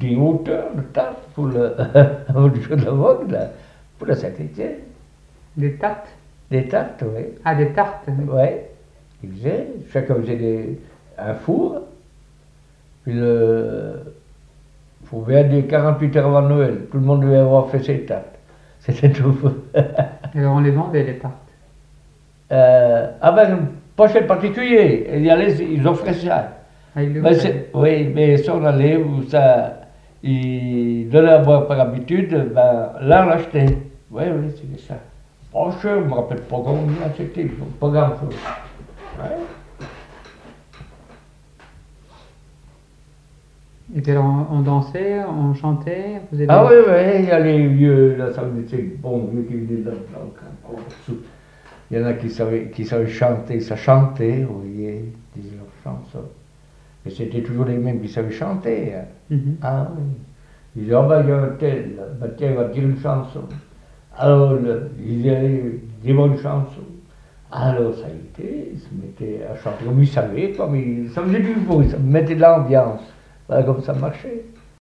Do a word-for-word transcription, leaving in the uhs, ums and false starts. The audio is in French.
des hauteurs de tartes pour le, pour le jour de la vogue, là, pour la Saint-Étienne. Des tartes? Des tartes, oui. Ah, des tartes? Oui. Ils faisaient, chacun faisait des, un four, puis le. Il faut bien dire quarante-huit heures avant Noël, tout le monde devait avoir fait ses tartes. C'était tout. Et alors on les vendait, les tartes? Euh, ah ben, pas chez le particulier, ils, allaient, ils offraient ça. Ah, ils le Mais offraient. oui, mais ça on allait, où ça, ils donnaient à boire par habitude, ben là on l'achetait. Oui, oui, c'était ça. Pas cher, je ne me rappelle pas combien c'était, pas grand chose. Ouais. Et puis alors on, on dansait, on chantait, vous avez... Ah oui, oui, il y a les vieux, là, ça veut dire, c'est bon, vieux qui venaient là. Il y en a qui savaient, qui savaient chanter, ça chantait, vous voyez, disaient leurs chansons. Et c'était toujours les mêmes qui savaient chanter. Hein. Mm-hmm. Ah oui. Ils disaient, oh ben il y a un tel, ben tiens, il va dire une chanson. Alors, le, ils disaient des bonnes chansons. Alors ça a été, ils se mettaient à chanter comme ils savaient, comme ils, ça faisait du bruit, ça mettait de l'ambiance. Voilà comme ça marchait.